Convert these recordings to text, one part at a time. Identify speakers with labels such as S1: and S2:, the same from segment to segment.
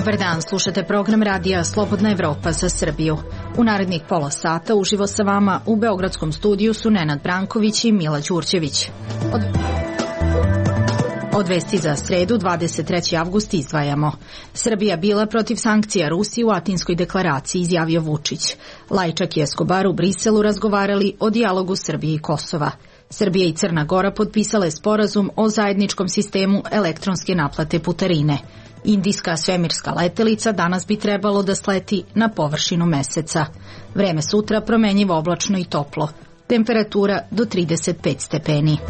S1: Dobar dan, slušate program radija Slobodna Evropa za Srbiju. U narednih pola sata uživo sa vama u beogradskom studiju su Nenad Branković i Mila Đurđević. Od vesti za sredu, 23. avgust, izdvajamo. Srbija bila protiv sankcija Rusiji u Atinskoj deklaraciji, izjavio Vučić. Lajčak i Eskobar u Briselu razgovarali o dijalogu Srbije i Kosova. Srbija i Crna Gora potpisale sporazum o zajedničkom sistemu elektronske naplate putarine. Indijska svemirska letelica danas bi trebalo da sleti na površinu meseca. Vreme sutra promenjivo, oblačno i toplo. Temperatura do 35 stepeni.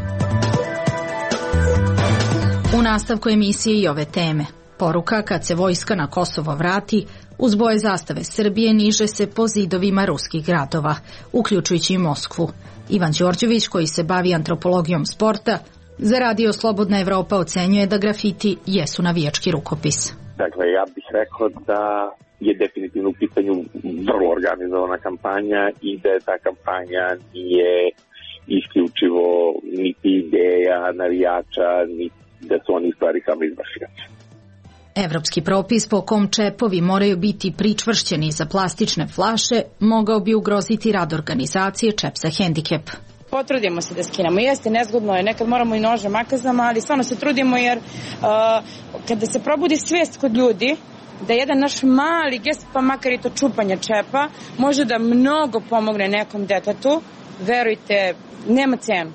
S1: U nastavku emisije i ove teme. Poruka: kad se vojska na Kosovo vrati, uz boje zastave Srbije niže se po zidovima ruskih gradova, uključujući i Moskvu. Ivan Đorđević, koji se bavi antropologijom sporta, za radio Slobodna Evropa ocenjuje da grafiti jesu navijački rukopis.
S2: Dakle, ja bih rekao da je definitivno u pitanju vrlo organizovana kampanja i da ta kampanja nije isključivo niti ideja navijača, niti da su oni stvari samo izvršioci.
S1: Evropski propis po kom čepovi moraju biti pričvršćeni za plastične flaše mogao bi ugroziti rad organizacije Čep za hendikep.
S3: Potrudimo se da skinemo. Jeste, nezgodno je, nekad moramo i nožem makazama, ali stvarno se trudimo jer kada se probudi svijest kod ljudi da jedan naš mali gest, pa makar i to čupanje čepa, može da mnogo pomogne nekom detetu, verujte, nema cenu.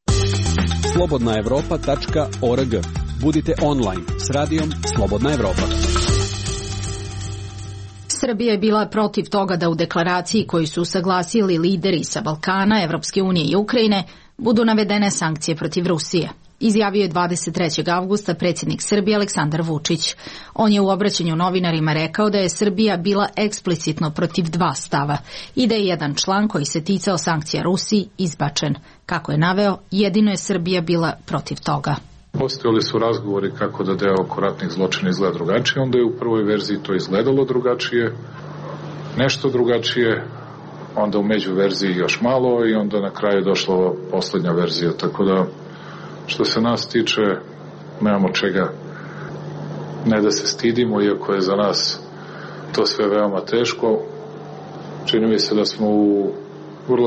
S4: slobodnaevropa.org. Budite online s radijom Slobodna Evropa.
S1: Srbija je bila protiv toga da u deklaraciji koju su usaglasili lideri sa Balkana, Evropske unije i Ukrajine budu navedene sankcije protiv Rusije. Izjavio je 23. avgusta predsjednik Srbije Aleksandar Vučić. On je u obraćanju novinarima rekao da je Srbija bila eksplicitno protiv dva stava i da je jedan član koji se ticao sankcija Rusiji izbačen. Kako je naveo, jedino je Srbija bila protiv toga.
S5: Postojali su razgovori kako da deo oko ratnih zločina izgleda drugačije, onda je u prvoj verziji to izgledalo drugačije, nešto drugačije, onda u među verziji još malo i onda na kraju je došla poslednja verzija, tako da što se nas tiče nemamo čega ne da se stidimo, iako je za nas to sve veoma teško. Čini mi se da smo u vrlo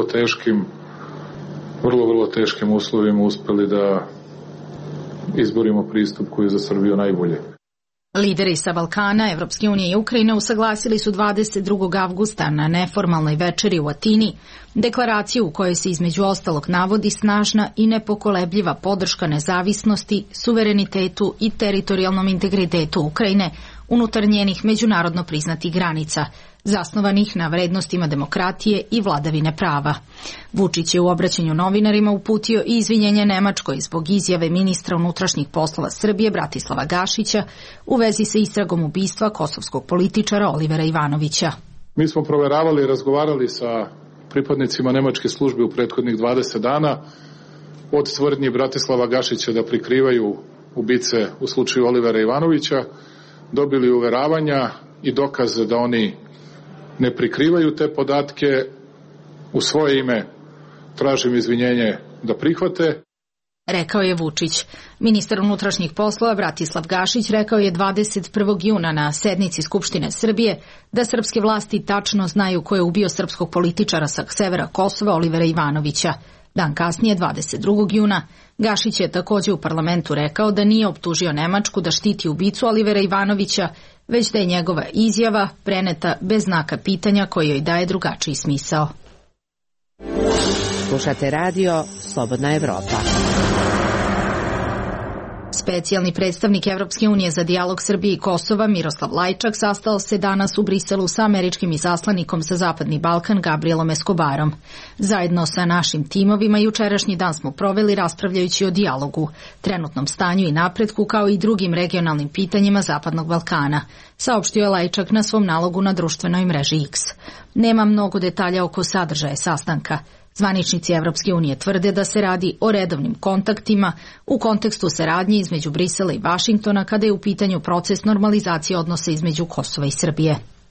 S5: teškim uslovima uspeli da izborimo pristup koji je za Srbiju najbolje.
S1: Lideri sa Balkana, Evropske unije i Ukrajine usaglasili su 22. avgusta na neformalnoj večeri u Atini deklaraciju u kojoj se između ostalog navodi snažna i nepokolebljiva podrška nezavisnosti, suverenitetu i teritorijalnom integritetu Ukrajine unutar njenih međunarodno priznatih granica, zasnovanih na vrednostima demokratije i vladavine prava. Vučić je u obraćanju novinarima uputio i izvinjenje Nemačkoj zbog izjave ministra unutrašnjih poslova Srbije Bratislava Gašića u vezi sa istragom ubistva kosovskog političara Olivera Ivanovića.
S5: Mi smo proveravali i razgovarali sa pripadnicima nemačke službe u prethodnih 20 dana od tvrdnji Bratislava Gašića da prikrivaju ubice u slučaju Olivera Ivanovića, dobili uveravanja i dokaze da oni ne prikrivaju te podatke. U svoje ime tražim izvinjenje da prihvate.
S1: Rekao je Vučić. Ministar unutrašnjih poslova Bratislav Gašić rekao je 21. juna na sednici Skupštine Srbije da srpske vlasti tačno znaju ko je ubio srpskog političara sa severa Kosova Olivera Ivanovića. Dan kasnije, 22. juna, Gašić je također u parlamentu rekao da nije optužio Nemačku da štiti ubicu Olivera Ivanovića, već da je njegova izjava preneta bez znaka pitanja koji joj daje drugačiji smisao.
S6: Slušate radio Slobodna Evropa.
S1: Specijalni predstavnik Evropske unije za dijalog Srbije i Kosova Miroslav Lajčak sastao se danas u Briselu sa američkim izaslanikom za Zapadni Balkan Gabrielom Eskobarom. Zajedno sa našim timovima jučerašnji dan smo proveli raspravljajući o dijalogu, trenutnom stanju i napretku kao i drugim regionalnim pitanjima Zapadnog Balkana, saopštio je Lajčak na svom nalogu na društvenoj mreži X. Nema mnogo detalja oko sadržaja sastanka. Zvaničnici Evropske unije tvrde da se radi o redovnim kontaktima u kontekstu saradnje između Brisela i Vašingtona kada je u pitanju proces normalizacije odnosa između Kosova i Srbije.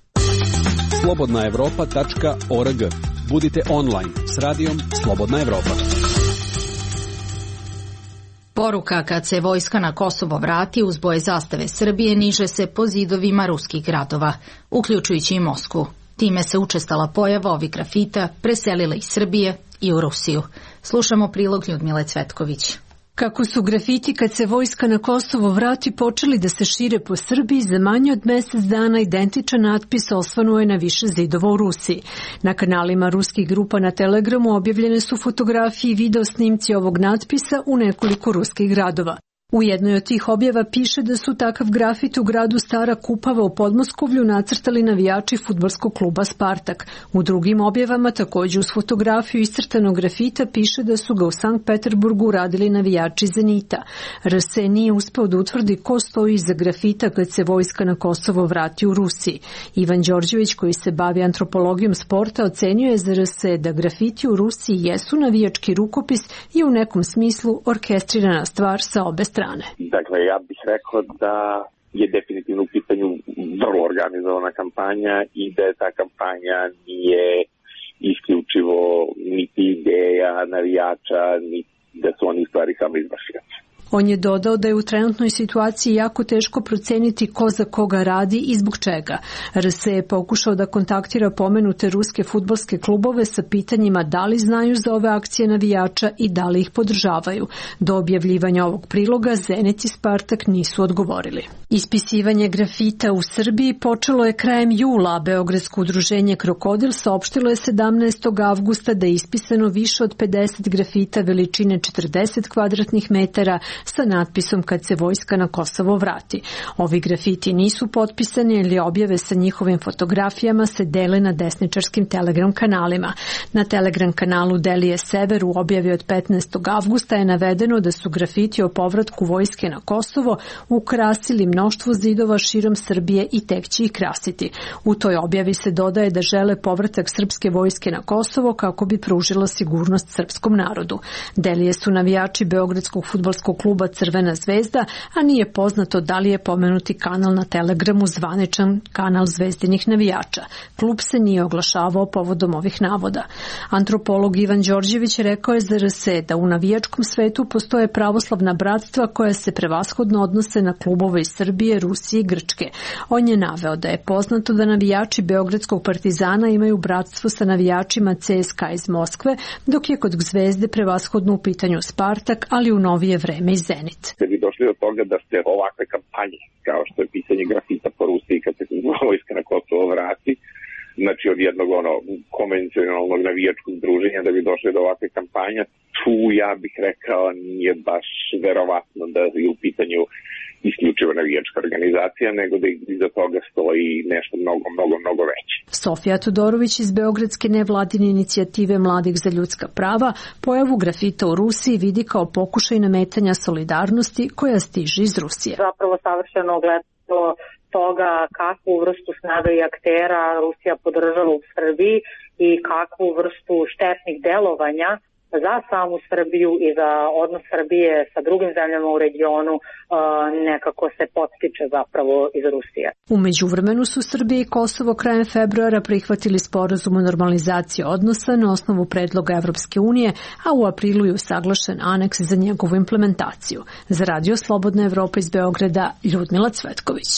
S4: slobodnaevropa.org. Budite online s radijom Slobodna Evropa.
S1: Poruka kad se vojska na Kosovo vrati uz boje zastave Srbije niže se po zidovima ruskih gradova, uključujući i Moskvu. Time se učestala pojava ovih grafita preselila iz Srbije i u Rusiju. Slušamo prilog Ljudmile Cvetković.
S7: Kako su grafiti kad se vojska na Kosovo vrati počeli da se šire po Srbiji, za manje od mjesec dana identičan natpis osvanuo je na više zidova u Rusiji. Na kanalima ruskih grupa na Telegramu objavljene su fotografije i video snimci ovog natpisa u nekoliko ruskih gradova. U jednoj od tih objava piše da su takav grafit u gradu Stara Kupava u Podmoskovlju nacrtali navijači fudbalskog kluba Spartak. U drugim objavama također uz fotografiju iscrtanog grafita piše da su ga u Sankt Peterburgu uradili navijači Zenita. RS nije uspeo da utvrdi ko stoji iza grafita kad se vojska na Kosovo vrati u Rusiji. Ivan Đorđević, koji se bavi antropologijom sporta, ocenio je za RS da grafiti u Rusiji jesu navijački rukopis i u nekom smislu orkestrirana stvar sa obe strane.
S2: Dakle, ja bih rekao da je definitivno u pitanju vrlo organizovana kampanja i da ta kampanja nije isključivo niti ideja navijača, ni da su oni stvari samo izvršioci.
S7: On je dodao da je u trenutnoj situaciji jako teško proceniti ko za koga radi i zbog čega. RS je pokušao da kontaktira pomenute ruske fudbalske klubove sa pitanjima da li znaju za ove akcije navijača i da li ih podržavaju. Do objavljivanja ovog priloga Zenit i Spartak nisu odgovorili. Ispisivanje grafita u Srbiji počelo je krajem jula. Beogradsko udruženje Krokodil saopštilo je 17. avgusta da je ispisano više od 50 grafita veličine 40 kvadratnih metara sa natpisom kad se vojska na Kosovo vrati. Ovi grafiti nisu potpisani ili objave sa njihovim fotografijama se dele na desničarskim Telegram kanalima. Na Telegram kanalu Delije Sever u objavi od 15. avgusta je navedeno da su grafiti o povratku vojske na Kosovo ukrasili mnoštvo zidova širom Srbije i tek će ih krasiti. U toj objavi se dodaje da žele povratak srpske vojske na Kosovo kako bi pružila sigurnost srpskom narodu. Delije su navijači Beogradskog fudbalskog kluba Crvena zvezda, a nije poznato da li je pomenuti kanal na Telegramu zvaničan kanal zvezdinih navijača. Klub se nije oglašavao povodom ovih navoda. Antropolog Ivan Đorđević rekao je za RS da u navijačkom svetu postoje pravoslavna bratstva koja se prevashodno odnose na klubove iz Srbije, Rusije i Grčke. On je naveo da je poznato da navijači Beogradskog Partizana imaju bratstvo sa navijačima CSKA iz Moskve, dok je kod Zvezde prevashodno u pitanju Spartak, ali u novije vreme i Zenit.
S2: Da bi došli do toga da se ovakve kampanje, kao što je pisanje grafita po Rusiji kad se vojska na Kosovo vrati, znači od jednog konvencionalnog navijačkog druženja, da bi došli do ovakve kampanja, tu ja bih rekao nije baš verovatno da je u pitanju isključivo navijačka organizacija, nego da iza toga stoji nešto mnogo veće.
S7: Sofija Todorović iz Beogradske nevladine inicijative Mladih za ljudska prava pojavu grafita u Rusiji vidi kao pokušaj nametanja solidarnosti koja stiže iz Rusije.
S8: Zapravo savršeno ogledalo toga kakvu vrstu snaga i aktera Rusija podržava u Srbiji i kakvu vrstu štetnih delovanja za samu Srbiju i za odnos Srbije sa drugim zemljama u regionu nekako se podstiče zapravo iz Rusije.
S7: U međuvremenu su Srbija i Kosovo krajem februara prihvatili sporazum o normalizaciji odnosa na osnovu predloga Evropske unije, a u aprilu je usaglašen aneks za njegovu implementaciju. Za Radio Slobodna Evropa iz Beograda, Ljudmila Cvetković.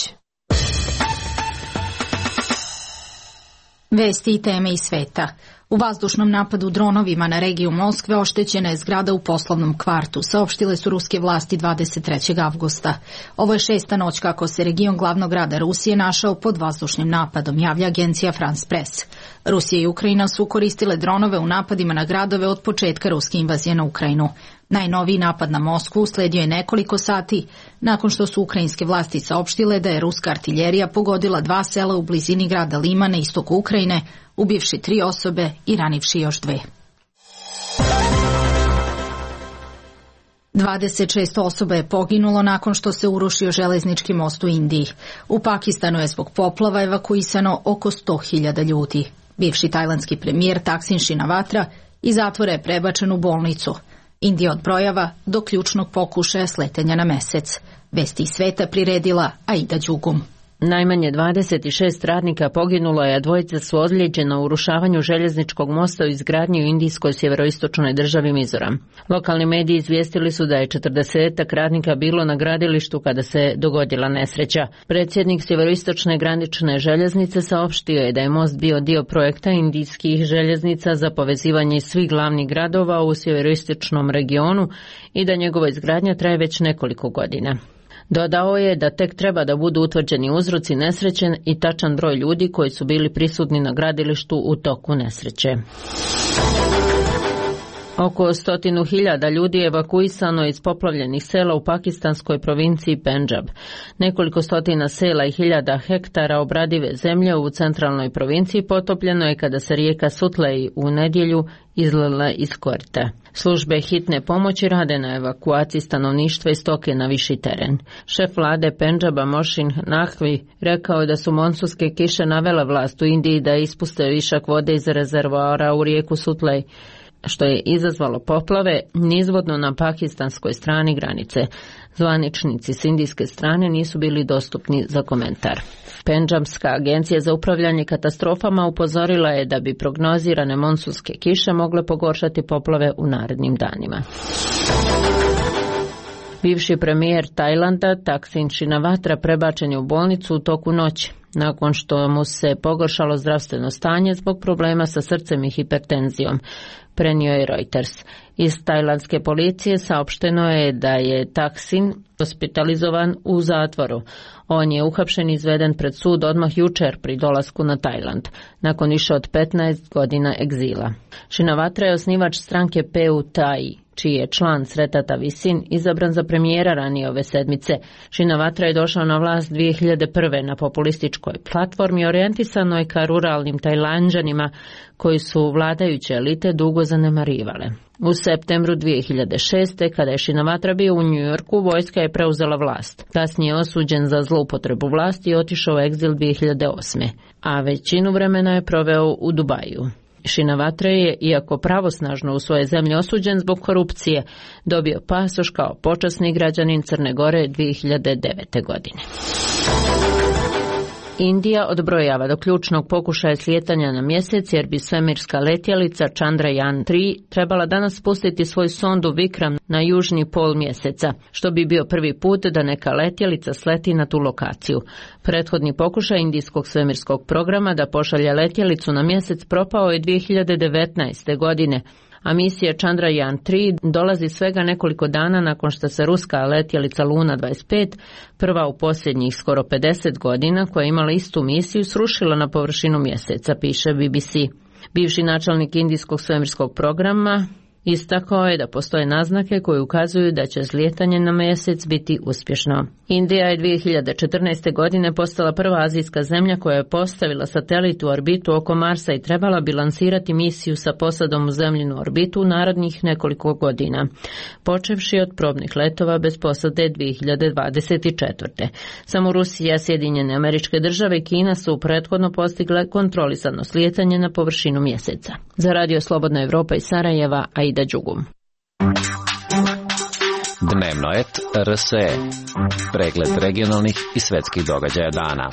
S1: Vesti i teme iz sveta. U vazdušnom napadu dronovima na regiju Moskve oštećena je zgrada u poslovnom kvartu, saopštile su ruske vlasti 23. avgusta. Ovo je 6. noć kako se region glavnog grada Rusije našao pod vazdušnim napadom, javlja agencija France Press. Rusija i Ukrajina su koristile dronove u napadima na gradove od početka ruske invazije na Ukrajinu. Najnoviji napad na Moskvu usledio je nekoliko sati nakon što su ukrajinske vlasti saopštile da je ruska artiljerija pogodila 2 sela u blizini grada Lima na istoku Ukrajine, ubivši 3 osobe i ranivši još 2. 26 osoba je poginulo nakon što se urušio železnički most u Indiji. U Pakistanu je zbog poplava evakuisano oko 100.000 ljudi. Bivši tajlandski premijer Taksin Shinawatra iz zatvora je prebačen u bolnicu. Indija odbrojava do ključnog pokušaja sletanja na mesec. Vesti iz sveta priredila Aida Đugum.
S9: Najmanje 26 radnika poginulo je, a dvojica su ozlijeđena u urušavanju željezničkog mosta u izgradnji u indijskoj sjeveroistočnoj državi Mizoram. Lokalni mediji izvijestili su da je 40 radnika bilo na gradilištu kada se dogodila nesreća. Predsjednik sjeveroistočne granične željeznice saopštio je da je most bio dio projekta indijskih željeznica za povezivanje svih glavnih gradova u sjeveroistočnom regionu i da njegova izgradnja traje već nekoliko godina. Dodao je da tek treba da budu utvrđeni uzroci nesreće i tačan broj ljudi koji su bili prisutni na gradilištu u toku nesreće. Oko 100.000 ljudi je evakuisano iz poplavljenih sela u pakistanskoj provinciji Pendžab. Nekoliko stotina sela i hiljada hektara obradive zemlje u centralnoj provinciji potopljeno je kada se rijeka Sutlej u nedjelju izlila iz korita. Službe hitne pomoći rade na evakuaciji stanovništva i stoke na viši teren. Šef vlade Pendžaba Mohsin Naqvi rekao je da su monsunske kiše navele vlast u Indiji da ispuste višak vode iz rezervoara u rijeku Sutlej, što je izazvalo poplave nizvodno na pakistanskoj strani granice. Zvaničnici s indijske strane nisu bili dostupni za komentar. Pendžabska agencija za upravljanje katastrofama upozorila je da bi prognozirane monsunske kiše mogle pogoršati poplave u narednim danima. Bivši premijer Tajlanda Thaksin Shinawatra prebačen je u bolnicu u toku noći, nakon što mu se pogoršalo zdravstveno stanje zbog problema sa srcem i hipertenzijom, prenio je Reuters. Iz tajlandske policije saopšteno je da je Thaksin hospitalizovan u zatvoru. On je uhapšen i izveden pred sud odmah jučer pri dolasku na Tajland, nakon više od 15 godina egzila. Shinawatra je osnivač stranke PUTAI, čiji je član Sreta Thavisin izabran za premijera ranije ove sedmice. Shinawatra je došao na vlast 2001. na populističkoj platformi orijentisanoj ka ruralnim Tajlanđanima koji su vladajuće elite dugo zanemarivale. U septembru 2006. kada je Shinawatra bio u New Yorku, vojska je preuzela vlast. Kasnije je osuđen za zloupotrebu vlasti i otišao u egzil 2008. a većinu vremena je proveo u Dubaju. Shinawatra je, iako pravosnažno u svojoj zemlji osuđen zbog korupcije, dobio pasoš kao počasni građanin Crne Gore 2009. godine. Indija odbrojava do ključnog pokušaja slijetanja na mjesec jer bi svemirska letjelica Chandrayaan-3 trebala danas spustiti svoju sondu Vikram na južni pol mjeseca, što bi bio prvi put da neka letjelica sleti na tu lokaciju. Prethodni pokušaj indijskog svemirskog programa da pošalje letjelicu na mjesec propao je 2019. godine, a misija Chandrayaan-3 dolazi svega nekoliko dana nakon što se ruska letjelica Luna 25, prva u posljednjih skoro 50 godina koja je imala istu misiju, srušila na površinu mjeseca, piše BBC. Bivši načelnik indijskog svemirskog programa istakao je da postoje naznake koje ukazuju da će slijetanje na mjesec biti uspješno. Indija je 2014. godine postala prva azijska zemlja koja je postavila satelit u orbitu oko Marsa i trebala bi lansirati misiju sa posadom u zemljinu orbitu u narednih nekoliko godina, počevši od probnih letova bez posade 2024. Samo Rusija, Sjedinjene Američke Države i Kina su prethodno postigle kontrolisano slijetanje na površinu mjeseca. Za Radio Slobodna Evropa iz Sarajeva, Aida Đugum.
S10: Dnevno et RSE. Pregled regionalnih i svetskih događaja dana.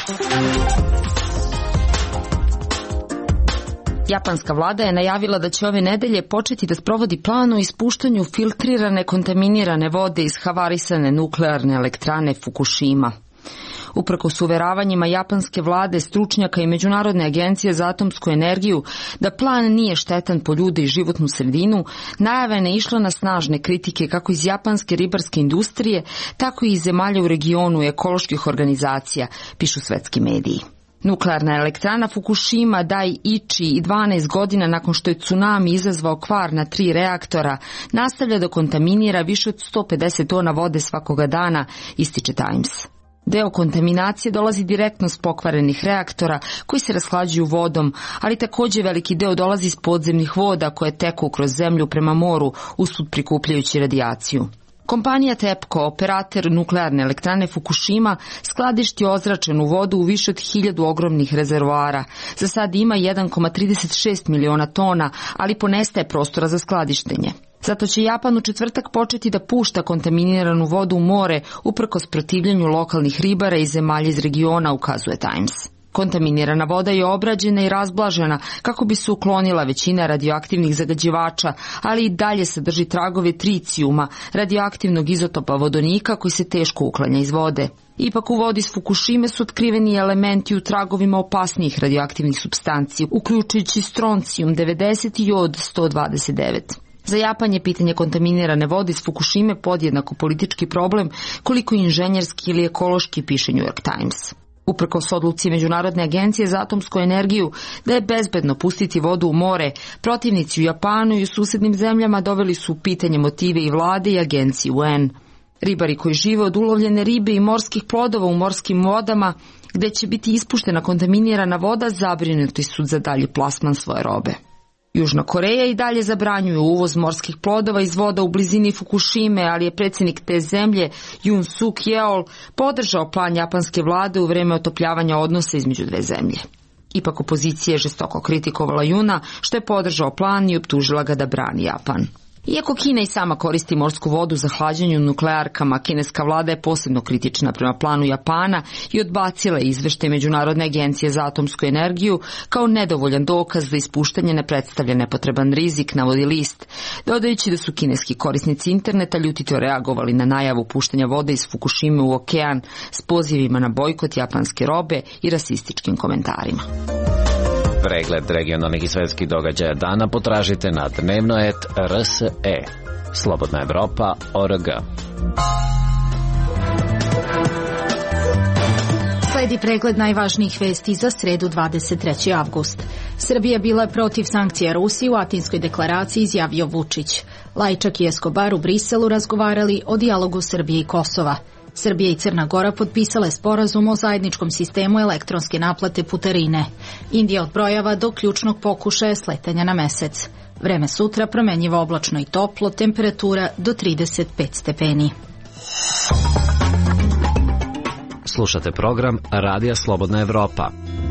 S11: Japanska vlada je najavila da će ove nedelje početi da sprovodi plan o ispuštanju filtrirane kontaminirane vode iz havarisane nuklearne elektrane Fukushima. Uprkos uveravanjima japanske vlade, stručnjaka i Međunarodne agencije za atomsku energiju da plan nije štetan po ljude i životnu sredinu, najava je naišla na snažne kritike kako iz japanske ribarske industrije, tako i iz zemalja u regionu i ekoloških organizacija, pišu svetski mediji. Nuklearna elektrana Fukushima Daiichi i 12 godina nakon što je tsunami izazvao kvar na 3 reaktora, nastavlja da kontaminira više od 150 tona vode svakoga dana, ističe Times. Deo kontaminacije dolazi direktno s pokvarenih reaktora koji se rashlađuju vodom, ali također veliki deo dolazi iz podzemnih voda koje teku kroz zemlju prema moru, usput prikupljajući radijaciju. Kompanija TEPCO, operator nuklearne elektrane Fukushima, skladišti ozračenu vodu u više od 1000 ogromnih rezervoara. Za sad ima 1,36 miliona tona, ali ponestaje prostora za skladištenje. Zato će Japan u četvrtak početi da pušta kontaminiranu vodu u more uprkos protivljenju lokalnih ribara i zemalja iz regiona, ukazuje Times. Kontaminirana voda je obrađena i razblažena kako bi se uklonila većina radioaktivnih zagađivača, ali i dalje sadrži tragove tricijuma, radioaktivnog izotopa vodonika koji se teško uklanja iz vode. Ipak u vodi s Fukushime su otkriveni elementi u tragovima opasnijih radioaktivnih supstanci, uključujući stroncijum 90 i jod 129. Za Japan je pitanje kontaminirane vode iz Fukushime podjednako politički problem koliko inženjerski ili ekološki, piše New York Times. Uprkos odluci Međunarodne agencije za atomsku energiju da je bezbedno pustiti vodu u more, protivnici u Japanu i u susednim zemljama doveli su u pitanje motive i vlade i agencije UN. Ribari koji žive od ulovljene ribe i morskih plodova u morskim vodama, gde će biti ispuštena kontaminirana voda, zabrinuti su za dalji plasman svoje robe. Južna Koreja i dalje zabranjuje uvoz morskih plodova iz voda u blizini Fukushime, ali je predsjednik te zemlje, Yoon Suk Yeol, podržao plan japanske vlade u vreme otopljavanja odnosa između dve zemlje. Ipak opozicija je žestoko kritikovala Juna, što je podržao plan i optužila ga da brani Japan. Iako Kina i sama koristi morsku vodu za hlađenje u nuklearkama, kineska vlada je posebno kritična prema planu Japana i odbacila izveštaj Međunarodne agencije za atomsku energiju kao nedovoljan dokaz da ispuštanje ne predstavlja nepotreban rizik, navodi list, dodajući da su kineski korisnici interneta ljutito reagovali na najavu puštanja vode iz Fukushime u okean s pozivima na bojkot japanske robe i rasističkim komentarima.
S10: Pregled regionalnih i svetskih događaja dana potražite na dnevno.rs.e. Slobodna Evropa.org.
S1: Sledi pregled najvažnijih vesti za sredu 23. avgust. Srbija bila protiv sankcija Rusiji, u Atinskoj deklaraciji izjavio Vučić. Lajčak i Escobar u Briselu razgovarali o dijalogu Srbije i Kosova. Srbija i Crna Gora potpisale sporazum o zajedničkom sistemu elektronske naplate putarine. Indija odbrojava do ključnog pokušaja sletanja na mesec. Vreme sutra promenjivo oblačno i toplo, temperatura do 35 stepeni.
S10: Slušate program Radija Slobodna Evropa.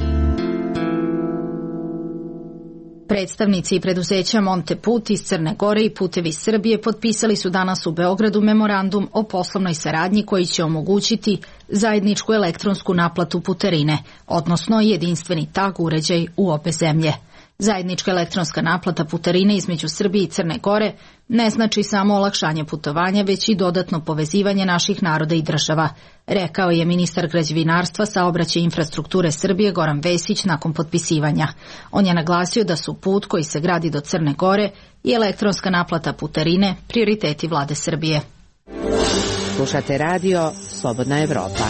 S1: Predstavnici preduzeća Monteput iz Crne Gore i Putevi Srbije potpisali su danas u Beogradu memorandum o poslovnoj saradnji koji će omogućiti zajedničku elektronsku naplatu putarine, odnosno jedinstveni tag uređaj u obe zemlje. Zajednička elektronska naplata putarine između Srbije i Crne Gore ne znači samo olakšanje putovanja, već i dodatno povezivanje naših naroda i država, rekao je ministar građevinarstva, saobraćaja i infrastrukture Srbije Goran Vesić nakon potpisivanja. On je naglasio da su put koji se gradi do Crne Gore i elektronska naplata putarine prioriteti vlade Srbije.
S6: Slušate radio Slobodna Evropa.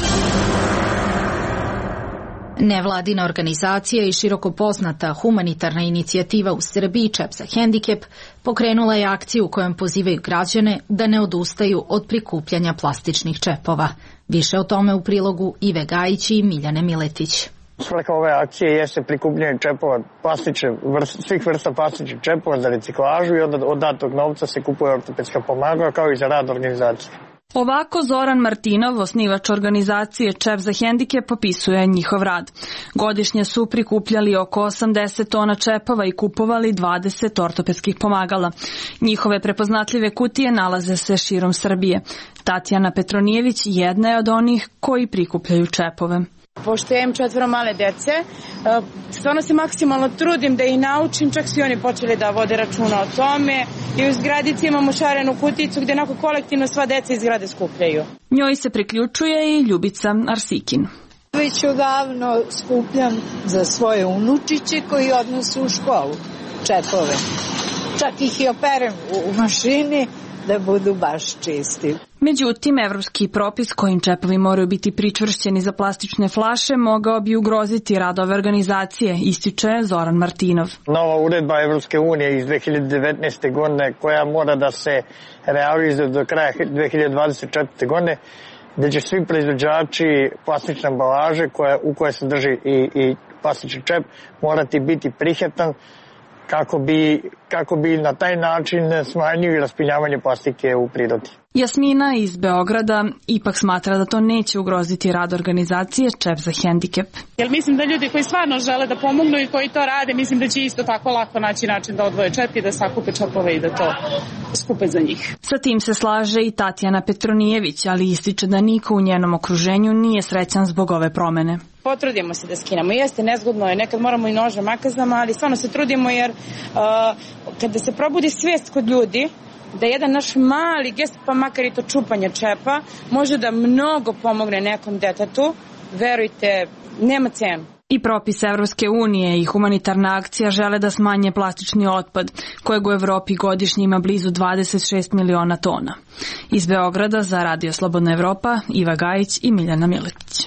S1: Nevladina organizacija i široko poznata humanitarna inicijativa u Srbiji Čep za hendikep pokrenula je akciju u kojom pozivaju građane da ne odustaju od prikupljanja plastičnih čepova. Više o tome u prilogu Ive Gajić i Miljane Miletić.
S12: Svrha ove akcije jeste prikupljanje čepova, svih vrsta plastičnih čepova za reciklažu i onda od datog novca se kupuje ortopedska pomagala kao i za rad organizacije.
S13: Ovako Zoran Martinov, osnivač organizacije Čep za hendikep, popisuje njihov rad. Godišnje su prikupljali oko 80 tona čepova i kupovali 20 ortopedskih pomagala. Njihove prepoznatljive kutije nalaze se širom Srbije. Tatjana Petronijević jedna je od onih koji prikupljaju čepove.
S3: Pošto ja imam 4 male dece, stvarno se maksimalno trudim da ih naučim, čak su i oni počeli da vode računa o tome i u zgradici imamo šarenu kuticu gde onako kolektivno sva deca iz zgrade skupljaju.
S13: Njoj se priključuje i Ljubica Arsikin.
S14: Već odavno skupljam za svoje unučiće koji odnose u školu čepove. Čak ih i operem u mašini da budu baš čisti.
S13: Međutim, evropski propis kojim čepovi moraju biti pričvršćeni za plastične flaše mogao bi ugroziti rad ove organizacije, ističe Zoran Martinov.
S12: Nova uredba Evropske unije iz 2019. godine koja mora da se realizuje do kraja 2024. godine, gde će svi proizvođači plastične ambalaže u koje se drži i plastični čep morati biti prihvatan kako bi na taj način smanjili raspinjavanje plastike u prirodi.
S13: Jasmina iz Beograda ipak smatra da to neće ugroziti rad organizacije Čep za hendikep.
S15: Jer mislim da ljudi koji stvarno žele da pomognu i koji to rade, mislim da će isto tako lako naći način da odvoje čep i da sakupe čepove i da to skupe za njih.
S13: Sa tim se slaže i Tatjana Petronijević, ali ističe da niko u njenom okruženju nije srećan zbog ove promene.
S3: Potrudimo se da skinemo. Jeste, nezgodno je, nekad moramo i nože makazama, ali stvarno se trudimo jer kada se probudi svijest kod ljudi da jedan naš mali gest, pa makar i to čupanje čepa, može da mnogo pomogne nekom detetu, verujte, nema cenu.
S13: I propis Evropske unije i humanitarna akcija žele da smanje plastični otpad, kojeg u Evropi godišnje ima blizu 26 miliona tona. Iz Beograda za Radio Slobodna Evropa, Iva Gajić i Miljana Miletić.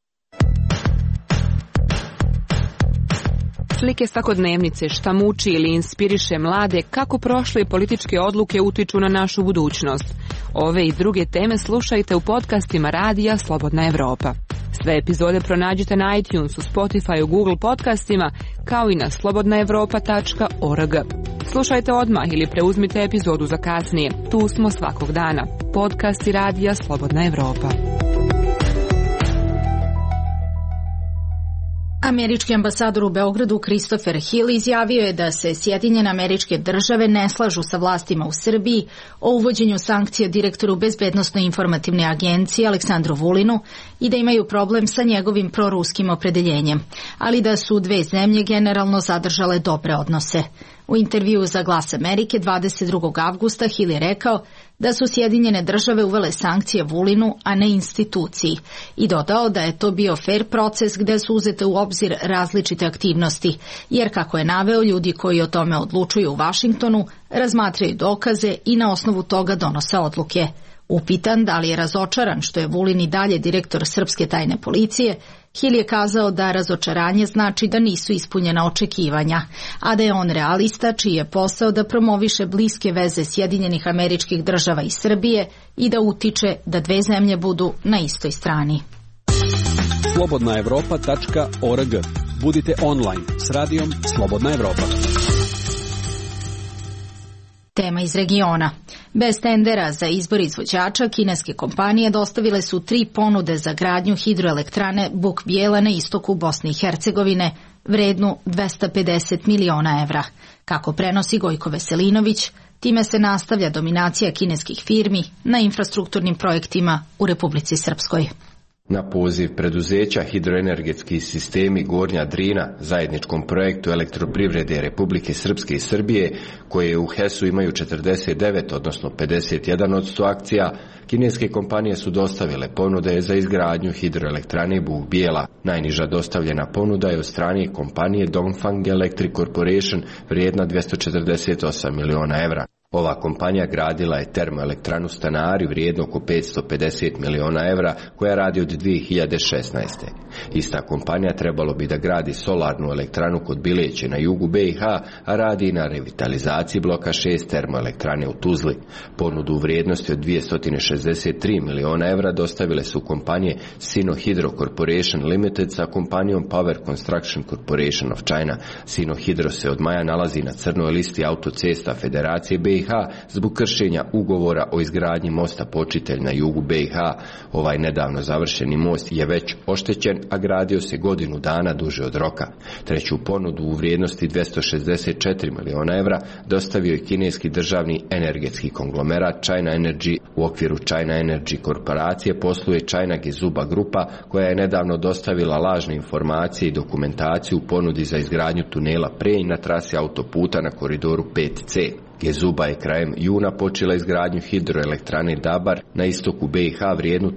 S16: Slike svakodnevnice, šta muči ili inspiriše mlade, kako prošle političke odluke utiču na našu budućnost. Ove i druge teme slušajte u podcastima Radija Slobodna Evropa. Sve epizode pronađite na iTunesu, Spotify, Google podcastima, kao i na slobodnaevropa.org. Slušajte odmah ili preuzmite epizodu za kasnije. Tu smo svakog dana. Podcasti Radija Slobodna Evropa.
S1: Američki ambasador u Beogradu Christopher Hill izjavio je da se Sjedinjene Američke Države ne slažu sa vlastima u Srbiji o uvođenju sankcija direktoru Bezbednosno-informativne agencije Aleksandru Vulinu i da imaju problem sa njegovim proruskim opredeljenjem, ali da su dve zemlje generalno zadržale dobre odnose. U intervjuu za Glas Amerike 22. avgusta Hill je rekao da su Sjedinjene Države uvele sankcije Vulinu, a ne instituciji, i dodao da je to bio fair proces gde su uzete u obzir različite aktivnosti, jer kako je naveo, ljudi koji o tome odlučuju u Vašingtonu razmatraju dokaze i na osnovu toga donose odluke. Upitan da li je razočaran što je Vulin i dalje direktor srpske tajne policije, Hill je kazao da razočaranje znači da nisu ispunjena očekivanja, a da je on realista čiji je posao da promoviše bliske veze Sjedinjenih Američkih Država i Srbije i da utiče da dve zemlje budu na istoj strani.
S4: Slobodnaevropa.org. Budite online s radijom Slobodna Evropa.
S1: Tema iz regiona. Bez tendera za izbor izvođača, kineske kompanije dostavile su 3 ponude za gradnju hidroelektrane Buk Bijela na istoku Bosne i Hercegovine, vrednu 250 miliona evra. Kako prenosi Gojko Veselinović, time se nastavlja dominacija kineskih firmi na infrastrukturnim projektima u Republici Srpskoj.
S17: Na poziv preduzeća Hidroenergetski sistemi Gornja Drina, zajedničkom projektu elektroprivrede Republike Srpske i Srbije, koje u HES-u imaju 49, odnosno 51% akcija, kineske kompanije su dostavile ponude za izgradnju hidroelektrane Buk Bijela. Najniža dostavljena ponuda je od strane kompanije Dongfang Electric Corporation, vrijedna 248 miliona evra. Ova kompanija gradila je termoelektranu Stanari vrijedno oko 550 miliona evra koja radi od 2016. Ista kompanija trebalo bi da gradi solarnu elektranu kod Bileće na jugu BiH, a radi na revitalizaciji bloka 6 termoelektrane u Tuzli. Ponudu u vrijednosti od 263 miliona evra dostavile su kompanije Sino Hydro Corporation Limited sa kompanijom Power Construction Corporation of China. Sino Hydro se od maja nalazi na crnoj listi autocesta Federacije BiH zbog kršenja ugovora o izgradnji mosta Počitelj na jugu BiH. Ovaj nedavno završeni most je već oštećen, a gradio se godinu dana duže od roka. Treću ponudu u vrijednosti 264 miliona evra dostavio je kineski državni energetski konglomerat China Energy. U okviru China Energy korporacije posluje China Gezuba grupa koja je nedavno dostavila lažne informacije i dokumentaciju u ponudi za izgradnju tunela Prenj na trasi autoputa na koridoru 5C. Gezuba je krajem juna počela izgradnju hidroelektrane Dabar na istoku BiH vrijednu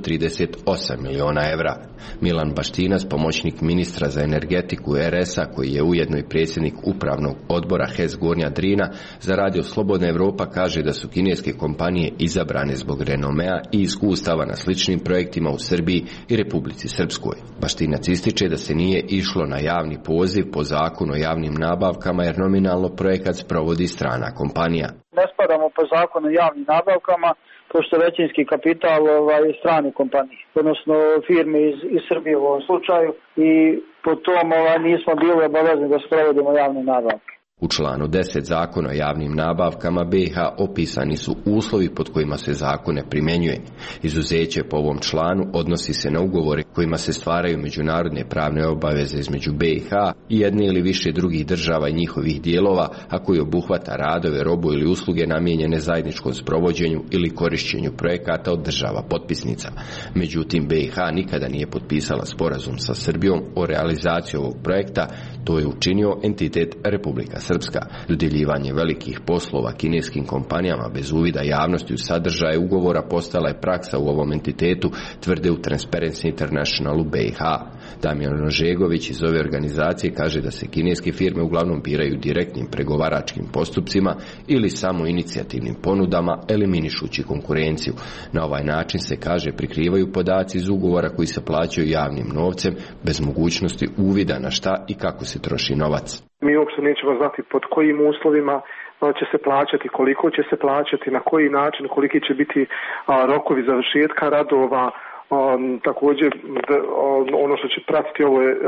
S17: 338 miliona evra. Milan Baštinac, pomoćnik ministra za energetiku RS-a, koji je ujedno i predsjednik upravnog odbora HES Gornja Drina, za Radio Slobodna Evropa kaže da su kineske kompanije izabrane zbog renomea i iskustava na sličnim projektima u Srbiji i Republici Srpskoj. Baštinac ističe da se nije išlo na javni poziv po zakonu o javnim nabavkama jer nominalno projekat sprovodi strana kompanija.
S18: Ne spadamo po zakonu o javnim nabavkama, pošto većinski kapital strane kompanije, odnosno firme iz Srbije u ovom slučaju, i po tom nismo bili obavezni da sprovodimo javne nabavke.
S17: U članu 10 Zakona o javnim nabavkama BiH opisani su uslovi pod kojima se zakon ne primjenjuje. Izuzeće po ovom članu odnosi se na ugovore kojima se stvaraju međunarodne pravne obaveze između BiH i jedne ili više drugih država i njihovih dijelova, a koji obuhvata radove, robu ili usluge namijenjene zajedničkom sprovođenju ili korišćenju projekata od država potpisnica. Međutim, BiH nikada nije potpisala sporazum sa Srbijom o realizaciji ovog projekta, to je učinio entitet Republika Srpska. Dodjeljivanje velikih poslova kineskim kompanijama bez uvida javnosti u sadržaje ugovora postala je praksa u ovom entitetu, tvrde u Transparency International u BiH. Damjan Ožegović iz ove organizacije kaže da se kineske firme uglavnom biraju direktnim pregovaračkim postupcima ili samo inicijativnim ponudama, eliminišući konkurenciju. Na ovaj način se, kaže, prikrivaju podaci iz ugovora koji se plaćaju javnim novcem bez mogućnosti uvida na šta i kako se troši novac.
S19: Mi uopšte nećemo znati pod kojim uslovima će se plaćati, koliko će se plaćati, na koji način, koliki će biti rokovi završetka radova. Također ono što će pratiti ovo je,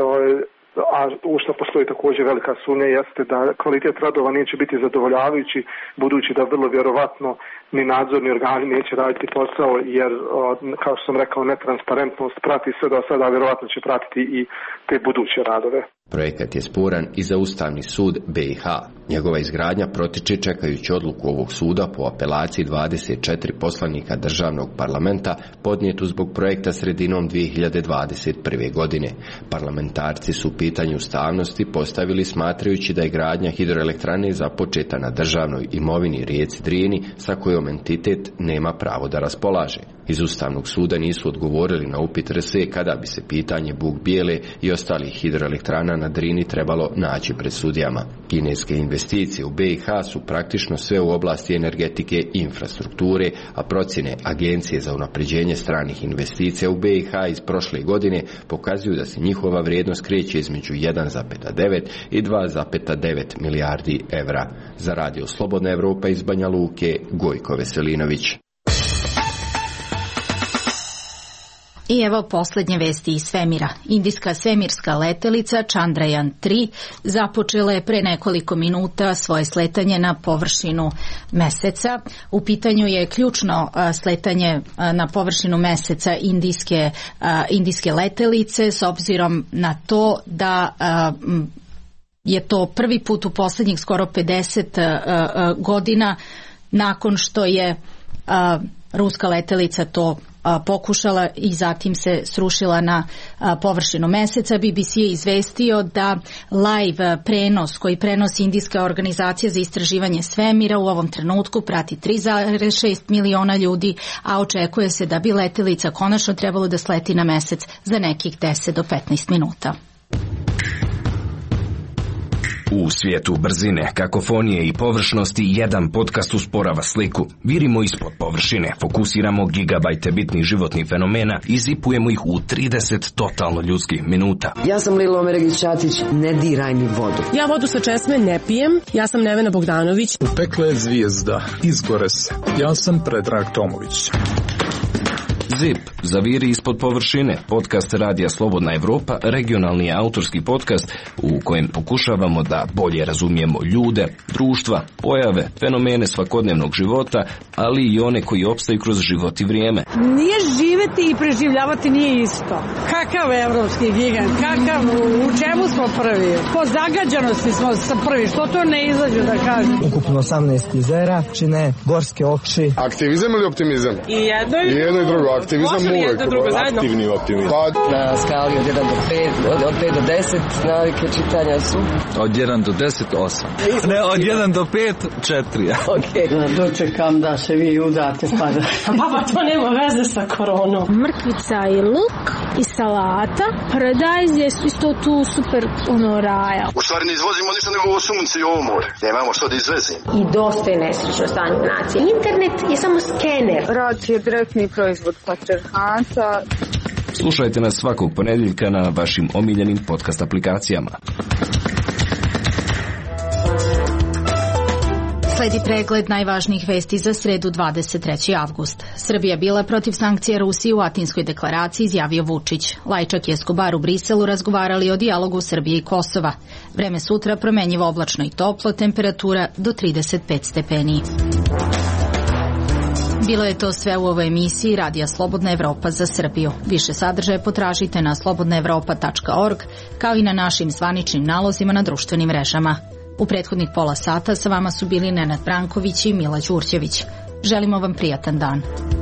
S19: a u što postoji također velika sumnja, jeste da kvalitet radova neće biti zadovoljavajući, budući da vrlo vjerovatno ni nadzorni organi neće raditi posao, jer kao što sam rekao, netransparentnost prati sve do sada, a vjerovatno će pratiti i te buduće radove.
S17: Projekat je sporan i za Ustavni sud BiH. Njegova izgradnja protiče čekajući odluku ovog suda po apelaciji 24 poslanika državnog parlamenta podnijetu zbog projekta sredinom 2021. godine. Parlamentarci su pitanje ustavnosti postavili smatrajući da je gradnja hidroelektrane započeta na državnoj imovini rijeci Drini sa kojom entitet nema pravo da raspolaže. Iz Ustavnog suda nisu odgovorili na upit RSE kada bi se pitanje Buk Bijele i ostalih hidroelektrana na Drini trebalo naći pred sudijama. Kineske investicije u BiH su praktično sve u oblasti energetike i infrastrukture, a procjene Agencije za unapređenje stranih investicija u BiH iz prošle godine pokazuju da se njihova vrijednost kreće između 1,9 i 2,9 milijardi evra. Za Radio Slobodna Evropa iz Banja Luke, Gojko Veselinović.
S1: I evo posljednje vesti iz svemira. Indijska svemirska letelica Chandrayaan-3 započela je pre nekoliko minuta svoje sletanje na površinu Meseca. U pitanju je ključno sletanje na površinu Meseca indijske letelice, s obzirom na to da je to prvi put u posljednjih skoro 50 godina nakon što je ruska letelica to pokušala i zatim se srušila na površinu Meseca. BBC je izvestio da live prenos koji prenosi Indijska organizacija za istraživanje svemira u ovom trenutku prati 3,6 miliona ljudi, a očekuje se da bi letelica konačno trebalo da sleti na Mesec za nekih 10 do 15 minuta.
S20: U svijetu brzine, kakofonije i površnosti jedan podcast usporava sliku. Virimo ispod površine, fokusiramo gigabajte bitnih životnih fenomena i zipujemo ih u 30 totalno ljudskih minuta.
S21: Ja sam Lilo Omeregić-Ćatić, ne diraj mi vodu.
S22: Ja vodu sa česme ne pijem, ja sam Nevena Bogdanović.
S23: U pekle je zvijezda, izgore se. Ja sam Predrag Tomović.
S20: ZIP, zaviri ispod površine, podcast Radija Slobodna Evropa, regionalni autorski podcast u kojem pokušavamo da bolje razumijemo ljude, društva, pojave, fenomene svakodnevnog života, ali i one koji opstaju kroz život i vrijeme.
S22: Nije živeti i preživljavati nije isto. Kakav evropski gigant, u čemu smo prvi? Po zagađanosti smo prvi, što to ne izađu da kažem.
S24: Ukupno 18 jezera, čine gorske okši.
S25: Aktivizam ili optimizam?
S22: I jedno
S25: i drugo. Aktivizam uvijek.
S23: Aktivni optimizam.
S21: Na skali od 1 do 5, od 5 do 10 navike čitanja su.
S23: Od 1 do 10, 8. Ne, od 1 do 5, 4.
S21: Ok.
S22: Dočekam da se vi udate pa da... Pa to nema veze sa koronom.
S26: Mrkvica i luk i salata. Paradajz je isto tu super raja.
S27: U stvari ne izvozimo ništa nego ovo sunce i ovo more. Nemamo što da izvezimo.
S26: I dosta je nesrećno stanje nacije. Internet je samo skener.
S28: Rad je direktni proizvod patriarhata.
S20: Slušajte nas svakog ponedjeljka na vašim omiljenim podcast aplikacijama.
S1: Sledi pregled najvažnijih vesti za sredu 23. avgust. Srbija bila protiv sankcija Rusiji u Atinskoj deklaraciji, izjavio Vučić. Lajčak i Escobar u Briselu razgovarali o dijalogu Srbije i Kosova. Vreme sutra promenjivo, oblačno i toplo, temperatura do 35 stepeni. Bilo je to sve u ovoj emisiji Radija Slobodna Evropa za Srbiju. Više sadržaje potražite na slobodnaevropa.org, kao i na našim zvaničnim nalozima na društvenim mrežama. U prethodnih pola sata sa vama su bili Nenad Branković i Mila Đurđević. Želimo vam prijatan dan.